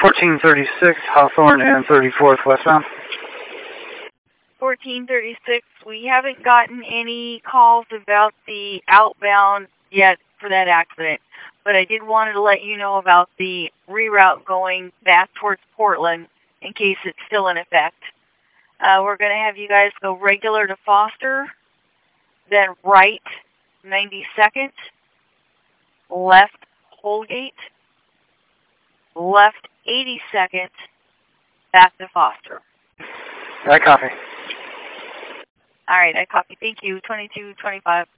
1436 Hawthorne and 34th westbound. 1436, we haven't gotten any calls about the outbound yet for that accident, but I did want to let you know about the reroute going back towards Portland in case it's still in effect. We're going to have you guys go regular to Foster, then right 92nd, left Holgate, left 82nd, back to Foster. I copy. All right, I copy. Thank you. 2225.